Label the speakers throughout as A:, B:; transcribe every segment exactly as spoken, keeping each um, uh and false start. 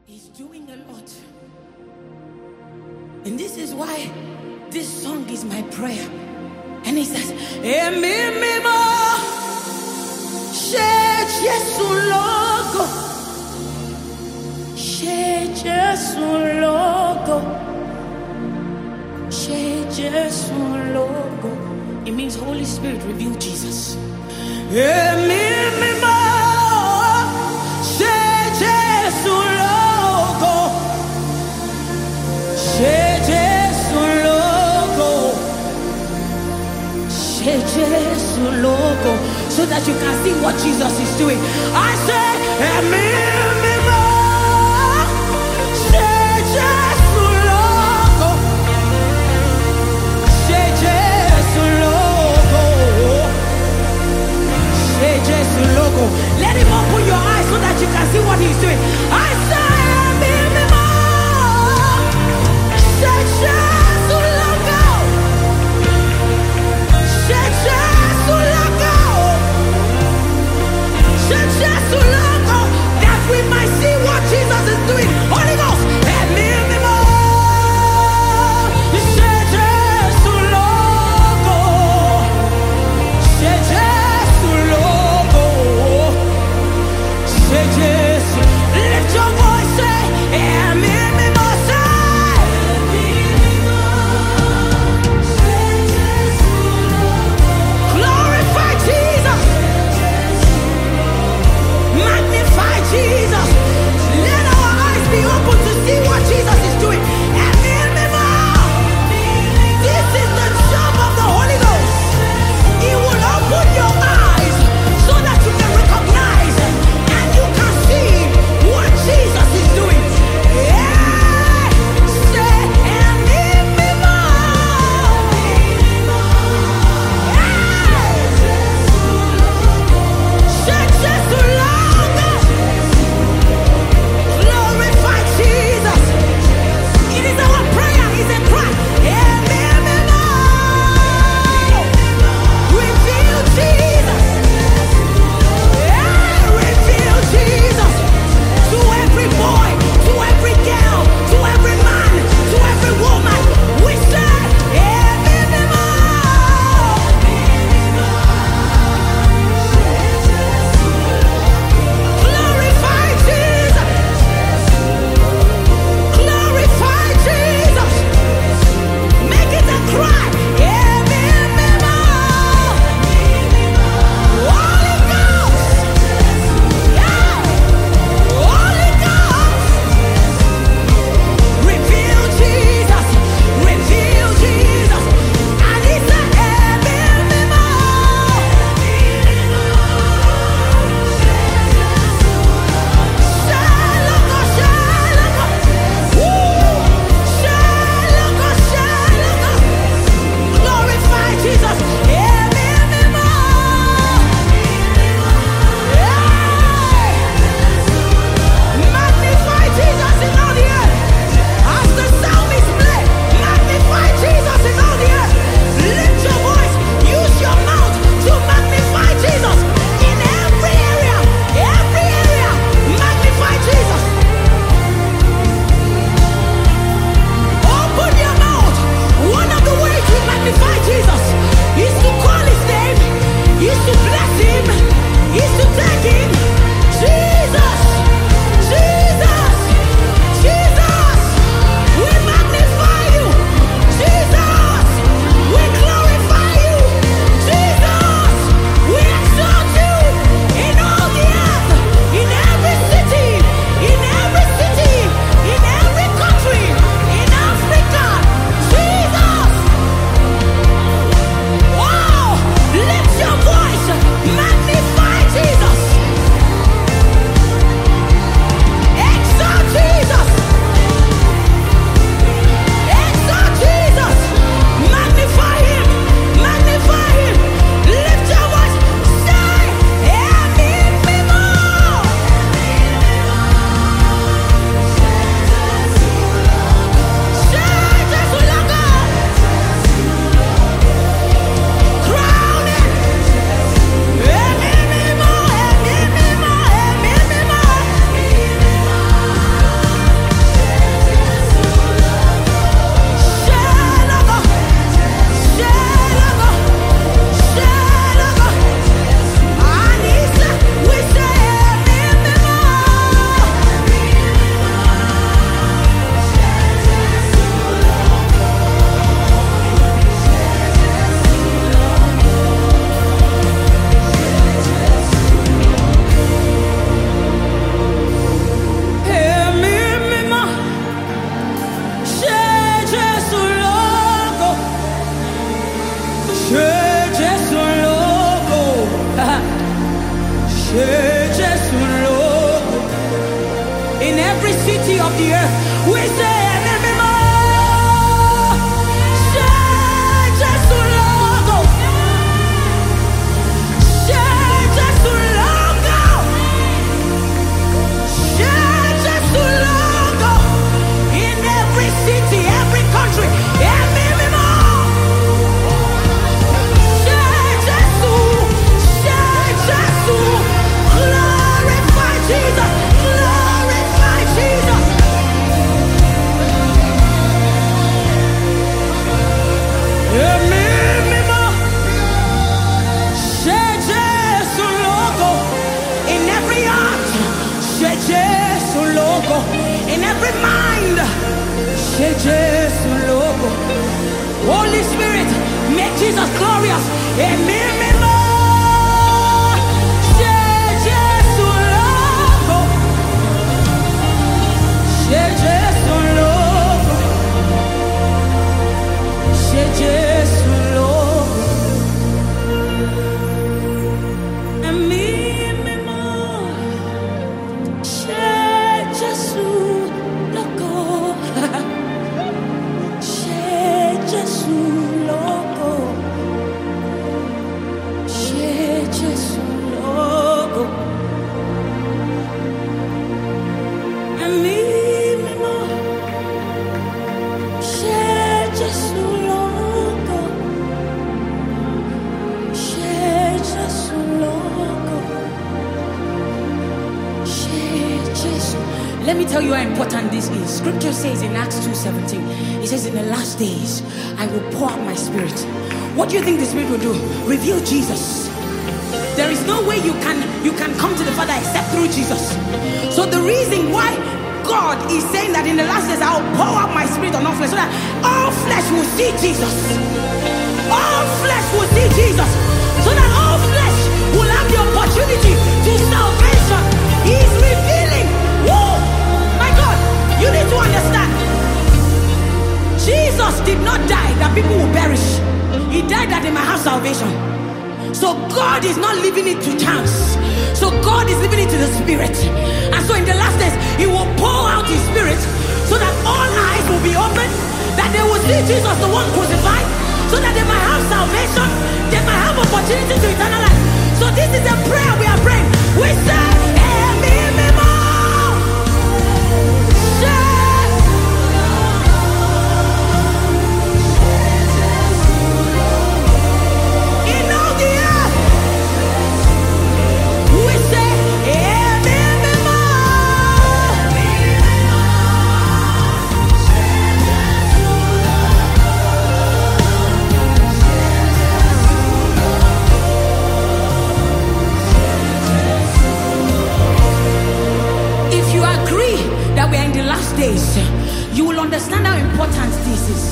A: He's doing a lot. And this is why this song is my prayer. And he says, Emi mimo, she Jesu logo, she Jesu logo, she Jesu logo. It means Holy Spirit reveal Jesus. Emi mimo, she Jesu logo, she Jesu logo, she Jesu logo, so that you can see what Jesus is doing. I say, Emi mimo, she Jesu logo, she Jesu logo, she Jesu logo. Let him open your eyes so that you can see what he's doing. I say, Emi mimo, she Jesu logo, she Jesu logo, she Jesu logo, that we might every city of the earth. We say, in every mind, Holy Spirit, make Jesus glorious. Let me tell you how important this is. Scripture says in Acts two seventeen, it says, in the last days, I will pour out my spirit. What do you think the Spirit will do? Reveal Jesus. There is no way you can, you can come to the Father except through Jesus. So the reason why God is saying that in the last days, I will pour out my spirit on all flesh, so that all flesh will see Jesus. All flesh will see Jesus. So that all flesh will have the opportunity to salvation. He is revealing. Whoa! My God, you need to understand. Jesus did not die that people will perish. He died that they might have salvation. So God is not leaving it to chance. So God is leaving it to the Spirit. And so in the last days, He will pour out His Spirit so that all eyes will be open, that they will see Jesus, the one crucified, so that they might have salvation, they might have opportunity to eternal life. So this is a prayer we are praying. We say, days, you will understand how important this is.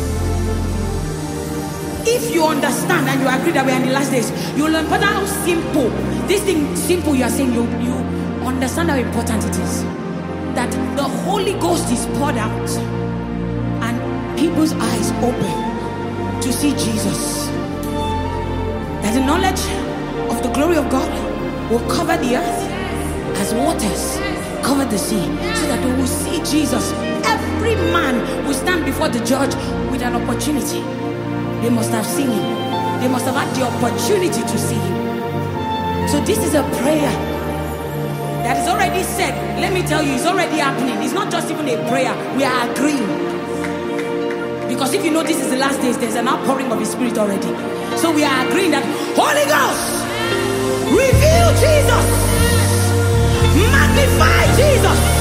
A: If you understand and you agree that we are in the last days, you will understand how simple this thing simple you are saying. You you understand how important it is that the Holy Ghost is poured out and people's eyes open to see Jesus. That the knowledge of the glory of God will cover the earth as waters cover the sea, so that they will see Jesus. Every man will stand before the judge with an opportunity. They must have seen Him. They must have had the opportunity to see Him. So this is a prayer that is already said. Let me tell you, it's already happening. It's not just even a prayer. We are agreeing. Because if you know this is the last days, there's an outpouring of His Spirit already. So we are agreeing that Holy Ghost, reveal Jesus. Magnify Jesus.